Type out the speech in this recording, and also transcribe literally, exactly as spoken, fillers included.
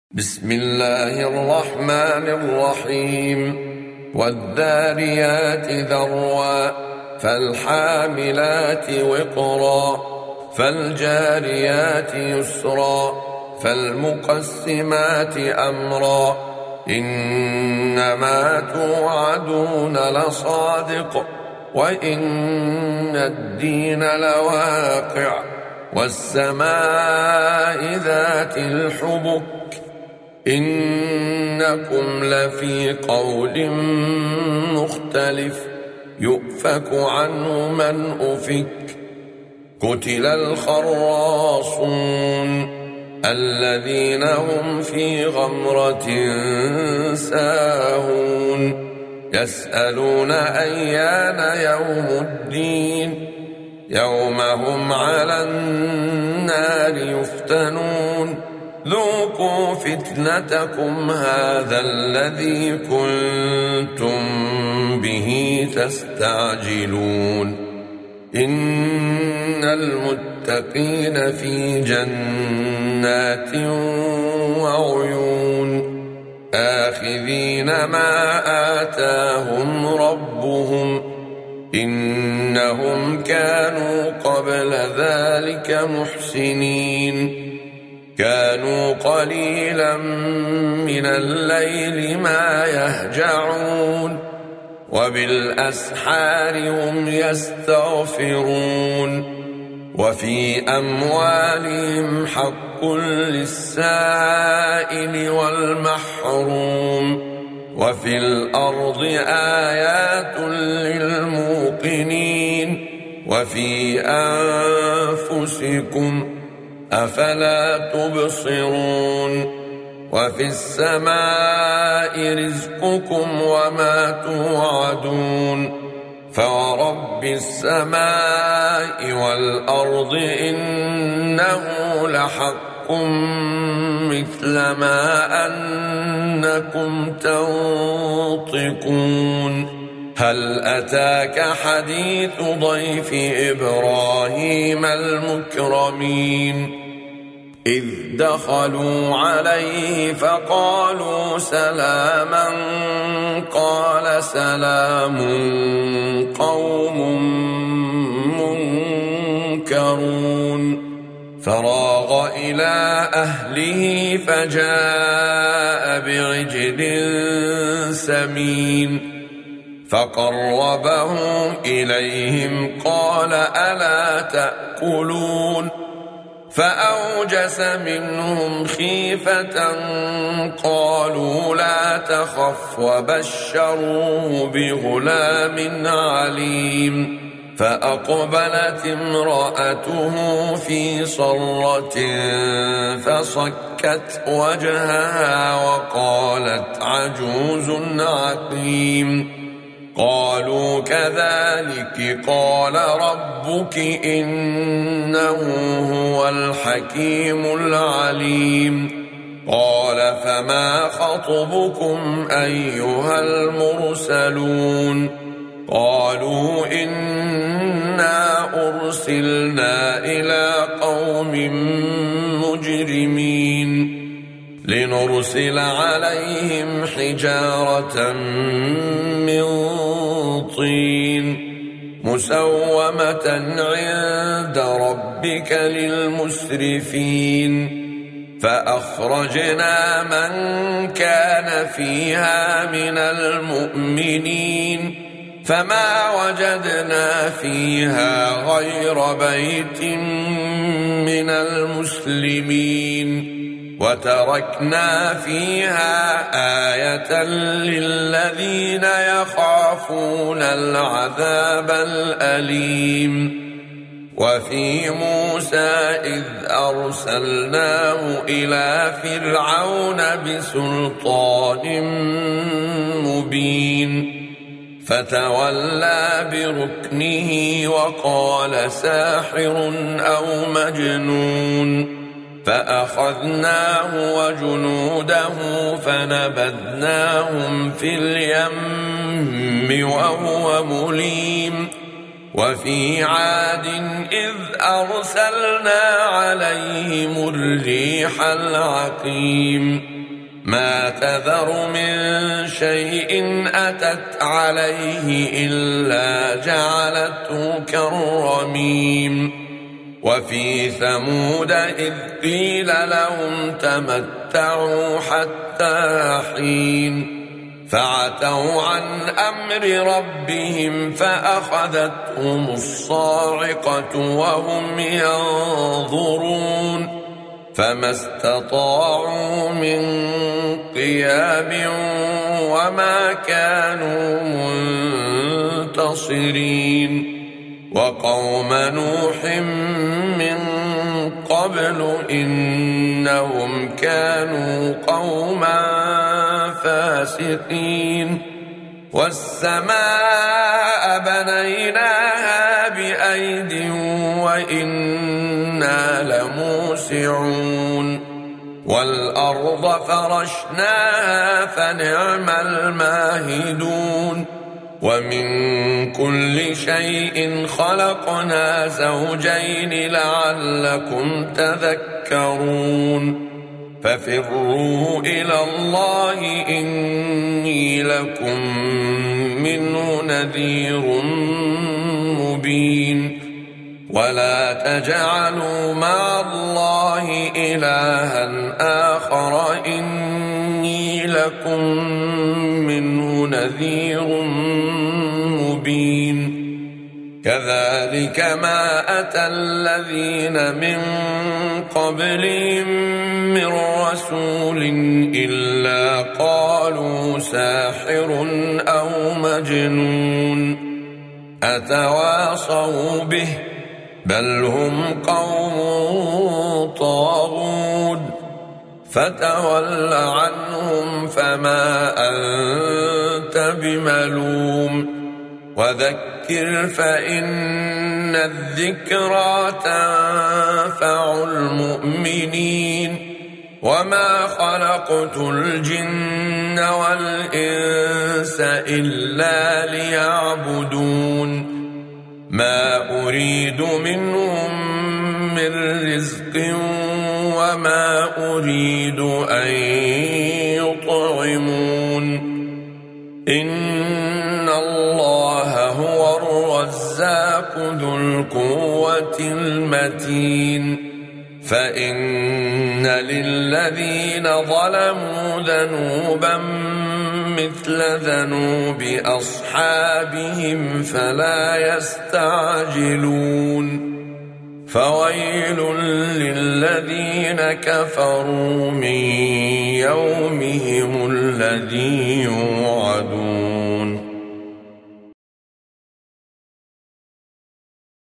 بسم الله الرحمن الرحيم والذاريات ذروا فالحاملات وقرا فالجاريات يسرا فالمقسمات أمرا إنما توعدون لصادق وإن الدين لواقع والسماء ذات الحبك إنكم لفي قول مختلف يؤفك عنه من أفك قتل الخراصون الذين هم في غمرة ساهون يسألون أيان يوم الدين يوم هم على النار يفتنون ذوقوا فتنتكم هذا الذي كنتم به تستعجلون إن المتقين في جنات وعيون آخذين ما آتاهم ربهم إنهم كانوا قبل ذلك محسنين كانوا قليلا من الليل ما يهجعون وبالأسحار هم يستغفرون وفي أموالهم حق للسائل والمحروم وفي الأرض آيات للموقنين وفي أنفسكم أفلا تبصرون وفي السماء رزقكم وما توعدون فورب السماء والأرض إنه لحق مثل ما أنكم تنطقون هل أتاك حديث ضيف إبراهيم المكرمين إذ دخلوا عليه فقالوا سلاما قال سلام قوم منكرون فراغ إلى أهله فجاء بعجل سمين فقربه إليهم قال ألا تأكلون فأوجس منهم خيفة قالوا لا تخف وبشروه بغلام عليم فأقبلت امرأته في صرة فصكت وجهها وقالت عجوز عقيم قالوا كذلك قال ربك إنه هو الحكيم العليم قال فما خطبكم أيها المرسلون قالوا إنا أرسلنا إلى قوم مجرمين لنرسل عليهم حجارة من طين مسومة عند ربك للمسرفين فأخرجنا من كان فيها من المؤمنين فما وجدنا فيها غير بيت من المسلمين وتركنا فيها آية للذين يخافون العذاب الأليم وفي موسى إذ أرسلناه إلى فرعون بسلطان مبين فتولى بركنه وقال ساحر أو مجنون فأخذناه وجنوده فنبذناهم في اليم وهو مليم وفي عاد إذ أرسلنا عليهم الريح العقيم ما تذر من شيء أتت عليه إلا جعلته كالرميم وفي ثمود إذ قيل لهم تمتعوا حتى حين فعتوا عن أمر ربهم فأخذتهم الصاعقة وهم ينظرون فما استطاعوا من قيام وما كانوا منتصرين وقوم نوح من قبل إنهم كانوا قوما فاسقين والسماء بنيناها بأيد وإنا لموسعون والأرض فرشناها فنعم الماهدون ومن كل شيء خلقنا زوجين لعلكم تذكرون ففروا إلى الله إني لكم منه نذير مبين ولا تجعلوا مع الله إلها آخر إني لكم منه نذير مبين كذلك ما أتى الذين من قبلهم من رسول إلا قالوا ساحر أو مجنون أتواصوا به بل هم قوم طاغون فتول عنهم فما أنت بملوم وذكر فإن الذكرى تنفع المؤمنين وما خلقت الجن والإنس إلا ليعبدون ما أريد منهم من رزق وما أريد أن يطعمون إن الله هو الرزاق ذو القوة المتين فإن للذين ظلموا ذنوبا مثل ذنوب أصحابهم فلا يستعجلون فويل للذين كفروا من يومهم الذي يوعدون